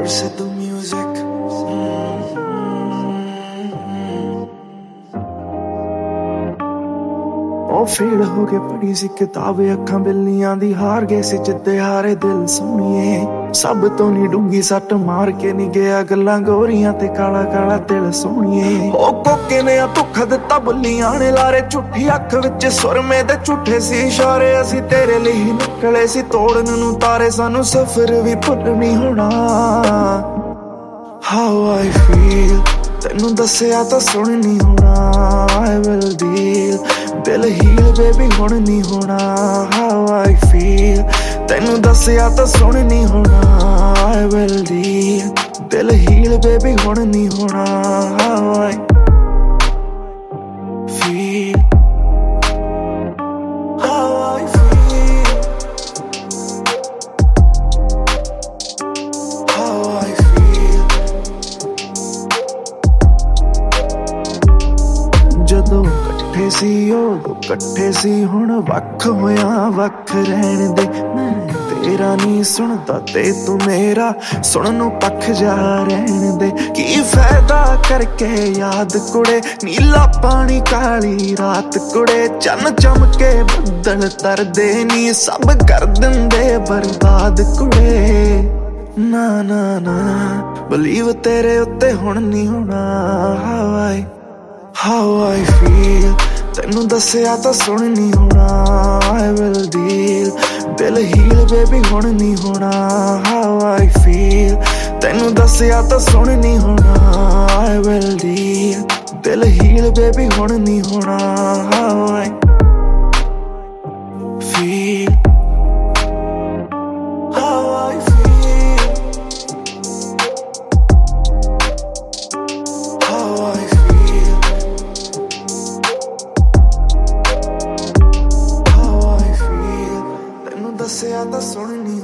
Sidhu music. ਉਹ fail ਹੋ ਕੇ ਪੜੀ ਸੀ ਕਿਤਾਬ ਅੱਖਾਂ ਬਿੱਲੀਆਂ ਦੀ ਹਾਰ ਗਏ ਸੀ ਜਿੱਦੇ ਹਾਰੇ ਦਿਲ ਸੋਹਣੀਏ ਸਭ ਤੋਂ ਨੀ ਡੂੰਗੀ ਸੱਟ ਮਾਰ ਕੇ ਨੀ ਗਿਆ ਗੱਲਾਂ ਗੋਰੀਆਂ ਤੇ ਕਾਲਾ ਕਾਲਾ ਦਿਲ ਸੋਹਣੀਏ ਉਹ ਕੋਕੇ ਨੇ ਆ ਧੋਖਾ ਦਿੱਤਾ ਬੁੱਲੀਆਂ ਨੇ ਲਾਰੇ ਝੂਠੀ ਅੱਖ ਵਿੱਚ ਸੁਰਮੇ ਦੇ ਝੂਠੇ ਸੀ ਇਸ਼ਾਰੇ ਅਸੀਂ ਤੇਰੇ ਲਈ ਨਿਕਲੇ ਸੀ ਤੋੜਨ ਨੂੰ ਤਾਰੇ ਸਾਨੂੰ ਸਫ਼ਰ ਵੀ ਭੁੱਲ ਨਹੀਂ ਹੋਣਾ How I feel ਤੈਨੂੰ ਦੱਸਿਆ ਤਾਂ ਸੁਣ ਨਹੀਂ ਹੋਣਾ I will deal ਦਿਲ ਹੀਲ ਬੇਬੀ ਹੁਣ ਨਹੀਂ ਹੋਣਾ How I feel ਤੈਨੂੰ ਦੱਸਿਆ ਤਾਂ ਸੁਣ ਨਹੀਂ ਹੋਣਾ I will deal ਦਿਲ ਹੀਲ ਬੇਬੀ ਹੁਣ ਨਹੀਂ ਹੋਣਾ How I feel How I feel How I feel ਜਦੋਂ ਇਕੱਠੇ ਸੀ ਉਦੋਂ ਇਕੱਠੇ ਸੀ ਹੁਣ ਵੱਖ ਹੋਇਆ ਵੱਖ ਰਹਿਣ ਦੇ ਮੈਂ ਤੇਰਾ ਨਹੀਂ ਸੁਣਦਾ ਤੇ ਤੂੰ ਮੇਰਾ ਸੁਣਨ ਨੂੰ ਪੱਖ ਜਾ ਰਹਿਣ ਦੇ ਕੀ ਫਾਇਦਾ ਕਰਕੇ ਯਾਦ ਕੁੜੇ ਨੀਲਾ ਪਾਣੀ ਕਾਲੀ ਰਾਤ ਕੁੜੇ ਚੰਨ ਚਮਕੇ ਬੱਦਲ ਤਰਦੇ ਨੀ ਸਭ ਕਰ ਦਿੰਦੇ ਬਰਬਾਦ ਕੁੜੇ ਨਾ ਨਾ ਨਾ ਬਲੀਵ ਤੇਰੇ ਉੱਤੇ ਹੁਣ ਨਹੀਂ ਹੋਣਾ How I feel ਤੈਨੂੰ ਦੱਸਿਆ ਤਾਂ ਸੁਣ ਨਹੀਂ ਹੋਣਾ I will deal ਦਿਲ ਹੀਲ ਬੇਬੀ ਹੁਣ ਨਹੀਂ ਹੋਣਾ How I feel ਤੈਨੂੰ ਦੱਸਿਆ ਤਾਂ ਸੁਣ ਨਹੀਂ ਹੋਣਾ I will deal ਦਿਲ ਹੀਲ ਬੇਬੀ ਹੁਣ ਨਹੀਂ ਹੋਣਾ How I feel How I feel How I feel ਦੱਸਿਆ ਤਾਂ ਸੁਣ ਨਹੀਂ